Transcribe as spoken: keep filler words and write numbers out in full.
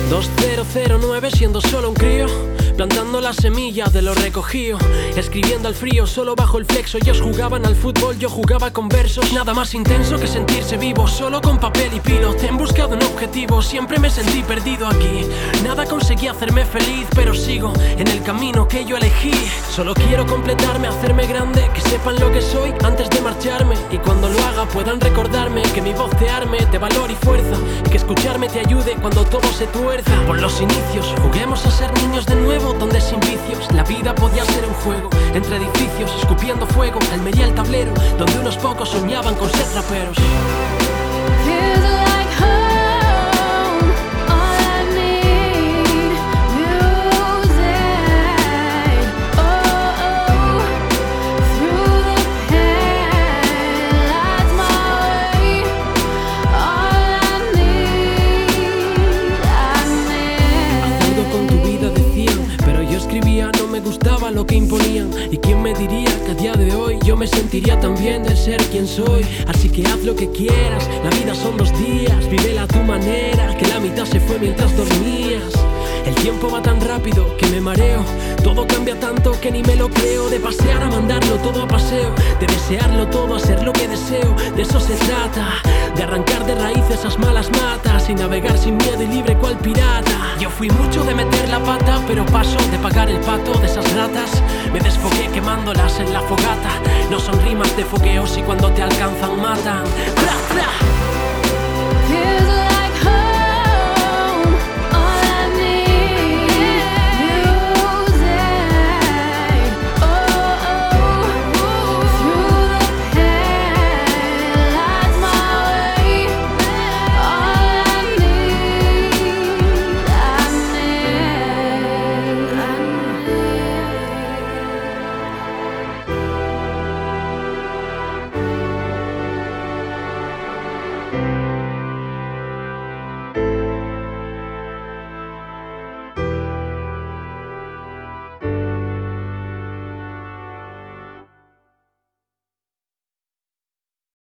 dos cero cero nueve siendo solo un crío, plantando la semilla de lo recogido, escribiendo al frío, solo bajo el flexo. Ellos jugaban al fútbol, yo jugaba con versos. Nada más intenso que sentirse vivo, solo con papel y pilot, en busca de un objetivo. Siempre me sentí perdido aquí, nada conseguí hacerme feliz, pero sigo en el camino que yo elegí. Solo quiero completarme, hacerme grande, que sepan lo que soy antes de marcharme, y cuando lo haga puedan recordarme que mi voz te arme de valor y fuerza, y que escucharme te ayude cuando todo se tuerza. Por los inicios, juguemos a ser niños de nuevo, donde sin vicios la vida podía ser un juego, entre edificios, escupiendo fuego, Almería el tablero, donde unos pocos soñaban con ser raperos. Feels like home, all I need, music, oh, oh, through the pain, lights my way, all I need, I need. Acuerdo con tu vida decían, pero yo escribía, no me gustaba lo que imponían. ¿Y quién me diría que a día de hoy yo me sentiría tan bien de ser quien soy? Así que haz lo que quieras, la vida son dos días, vívela a tu manera, que la mitad se fue mientras dormías. El tiempo va tan rápido que me mareo, todo cambia tanto que ni me lo creo. De pasear a mandarlo todo a paseo, de desearlo todo a ser lo que deseo. De eso se trata, de arrancar de raíz esas malas matas y navegar sin miedo y libre cual pirata. Yo fui mucho de meter la pata, pero paso de pagar el pato de esas ratas. Me desfogué quemándolas en la fogata. No son rimas de fogueos y cuando te alcanzan matan.